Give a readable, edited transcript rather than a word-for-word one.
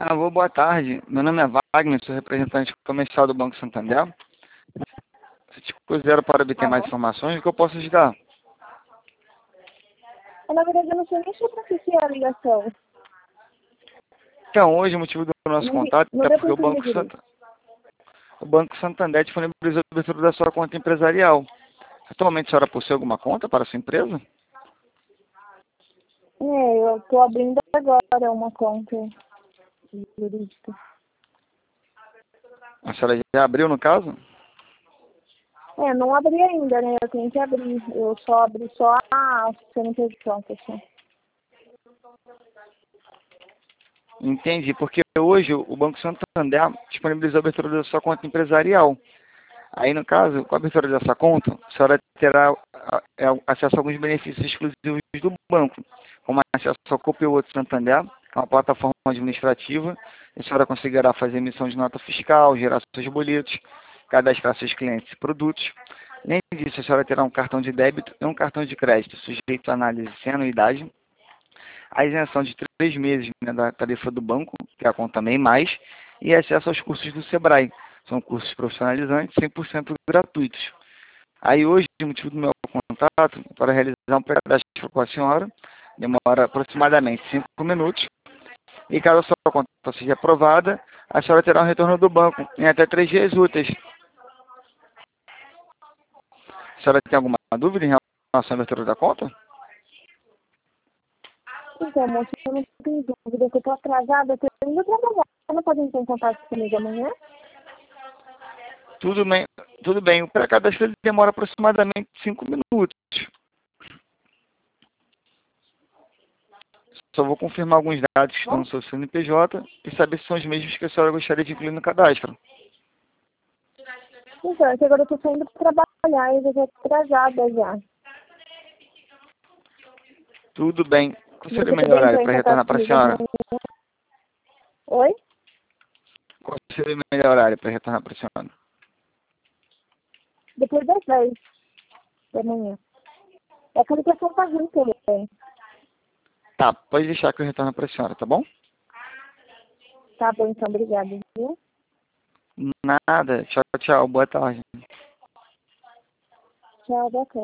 Alô, boa tarde. Meu nome é Wagner, sou representante comercial do Banco Santander. Se te puseram para obter mais Alô? informações, o que eu posso ajudar? Na verdade, eu não sei nem sobre o que é a ligação. Então, hoje o motivo do nosso contato Não é deu porque para entender direito. O Banco Santander disponibilizou a abertura da sua conta empresarial. Atualmente, a senhora possui alguma conta para a sua empresa? Eu estou abrindo agora uma conta jurídica. A senhora já abriu, no caso? Não abri ainda, né? Eu tenho que abrir. Eu só abri só a CNPJ, assim. Entendi, porque hoje o Banco Santander disponibilizou a abertura da sua conta empresarial. Aí, no caso, com a abertura dessa conta, a senhora terá acesso a alguns benefícios exclusivos do banco, como acesso ao Copilot Santander, que é uma plataforma administrativa, e a senhora conseguirá fazer emissão de nota fiscal, gerar seus boletos, cadastrar seus clientes e produtos. Além disso, a senhora terá um cartão de débito e um cartão de crédito sujeito à análise sem anuidade, a isenção de 3 meses, né, da tarifa do banco, que é a conta MEI+, e acesso aos cursos do Sebrae. São cursos profissionalizantes, 100% gratuitos. Aí hoje, o motivo do meu contato é para realizar um pré-cadastro com a senhora, demora aproximadamente 5 minutos, e caso a sua conta seja aprovada, a senhora terá um retorno do banco em até 3 dias úteis. A senhora tem alguma dúvida em relação à abertura da conta? Então, moça, eu não tenho dúvida que eu estou atrasada, eu estou indo trabalhar. Você não pode entrar em contato comigo amanhã? Tudo bem, tudo bem. O pré-cadastro ele demora aproximadamente 5 minutos. Só vou confirmar alguns dados que estão Bom, no seu CNPJ e saber se são os mesmos que a senhora gostaria de incluir no cadastro. então, é que agora eu estou saindo para trabalhar e eu já estou atrasada já. Tudo bem. Qual seria o Você melhor poderia horário entrar em para retornar contato para a comigo senhora? amanhã? Oi? Qual seria o melhor horário para retornar para a senhora? Depois das 10 da manhã. É que a ligação está ruim também. Tá, pode deixar que eu retorno para a senhora, tá bom? Tá bom, então, obrigada, viu? Nada. Tchau, tchau. Boa tarde. Tchau, bacana.